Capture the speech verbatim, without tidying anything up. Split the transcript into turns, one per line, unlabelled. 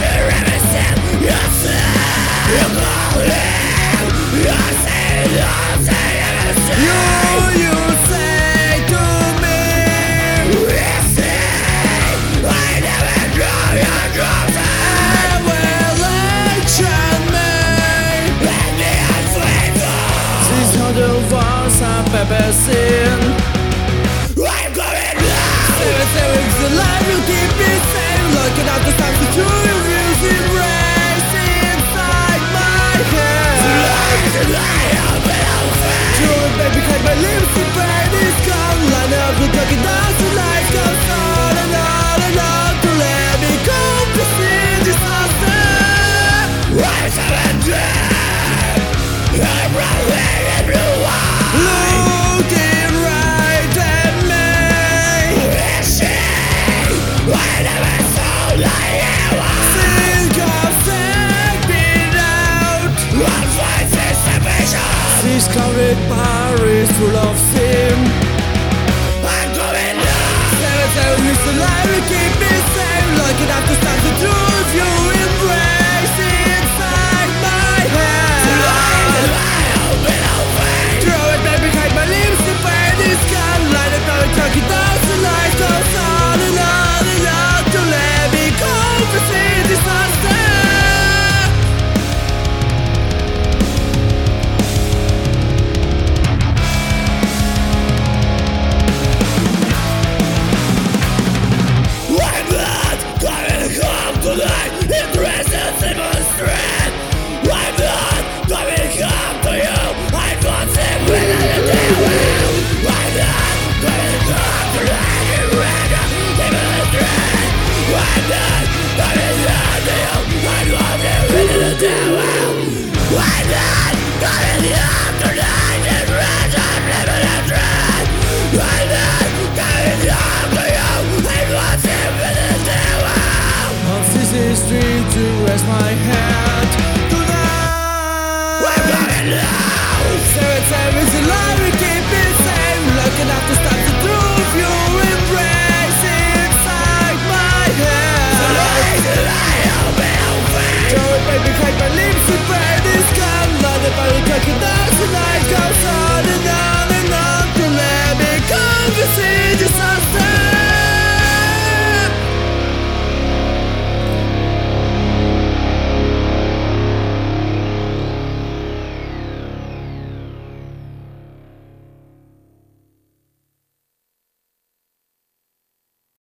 Ever seen. I'm going now. Seven seconds alive will keep me safe. Looking at the stars with you, music race inside my head. Tonight I'll be open. Truly, baby, behind my lips, the pain is gone. Line up the talking down, the light comes on and on and on to let me go to see disaster. I'm seven dead. I'm running everyone. Looking right at me. Wishing I never saw like you. Think of taking out. One fight is salvation. This crowded Paris full of sin. I'm going now. Seven seven is the light will keep me